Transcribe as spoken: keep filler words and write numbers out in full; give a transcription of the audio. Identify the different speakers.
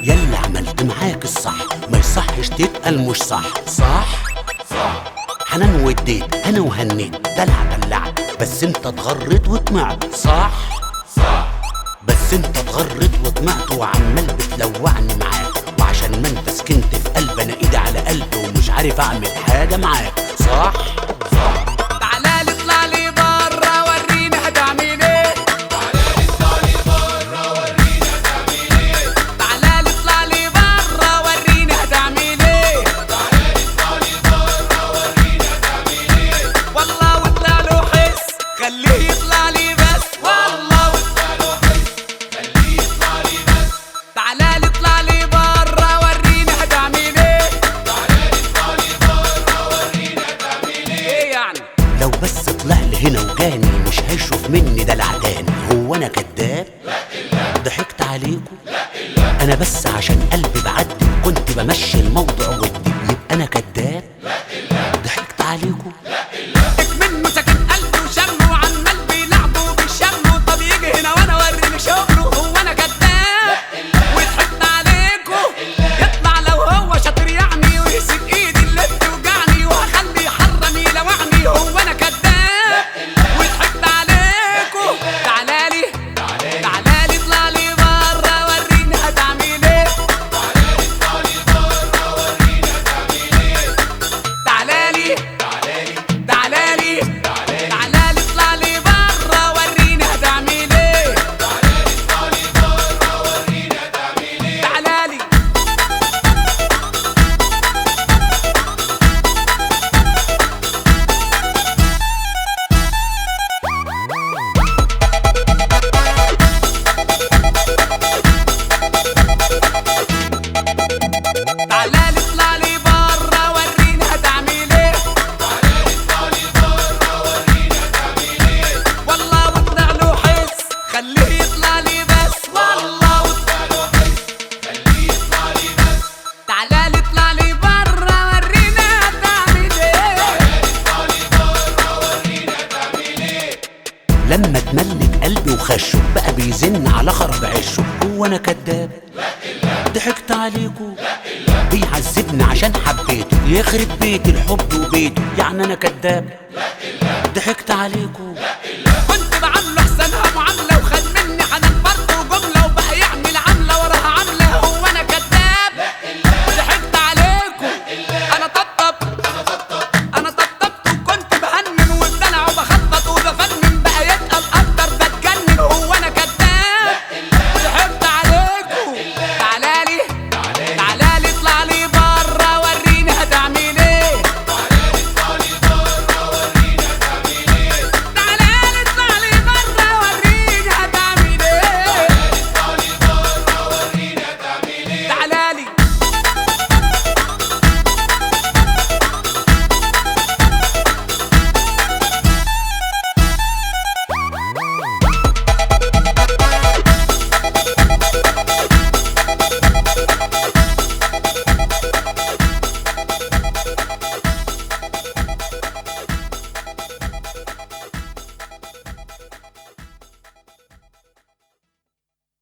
Speaker 1: يلا عملت معاك الصح، ما يصحش تتقل مش صح. صح صح حنان واديت انا وهنيت، دلع دلعت بس انت اتغريت وطمعت. صح صح بس انت اتغريت وطمعت وعمال بتلوعني معاك، وعشان ما انت سكنت في قلب انا ايدي على قلبي ومش عارف اعمل حاجه معاك. صح صح
Speaker 2: تعالى اطلع لي برا وريني هتعمل ايه. تعالى اطلع لي برا وريني هتعمل ايه. والله واطلع له حس خليه يطلع لي بس. والله واطلع له حس خليه يطلع لي بس. تعالى اطلع لي برا وريني هتعمل ايه. ايه يعني
Speaker 1: لو بس طلع لي هنا وجاني مش هيشوف مني ده العداني. هو انا كداب؟ ضحكت عليكم؟ انا بس عشان قلبي بعدي وكنت بمشي الموضوع ودي يبقى انا كداب؟ ضحكت عليكم؟
Speaker 2: منه ساكن قلبي وشغله وعمال بيلعبوا بالشغله. طب يجي هنا وانا اوريني شغله. هو انا كداب وضحكت عليكم؟ يطلع لو هو شاطر يعني ويسيب ايدي اللي بتوجعني وهخلي يحرم يلوعني. هو انا كداب وضحكت عليكم؟ تعالالي تعالالي اطلع لي برا وريني هتعمل ايه. تعالالي تعالالي تعالالي اطلع لي برا وريني هتعمل ايه. تعالالي تعالالي اطلع لي برا وريني هتعمل ايه. والله واطلع له حس خليه يطلع لي بس. والله واطلع له حس خليه يطلع لي بس. تعالالي اطلع لي برا وريني هتعمل ايه.
Speaker 1: لما اتملك قلبي وخشه بقى بيزن على خرب عشه. هو انا كداب؟ ضحكت عليكم؟ بيعذبني عشان حبيته يخرب بيت الحب وبيته. يعني انا كداب؟ ضحكت عليكم؟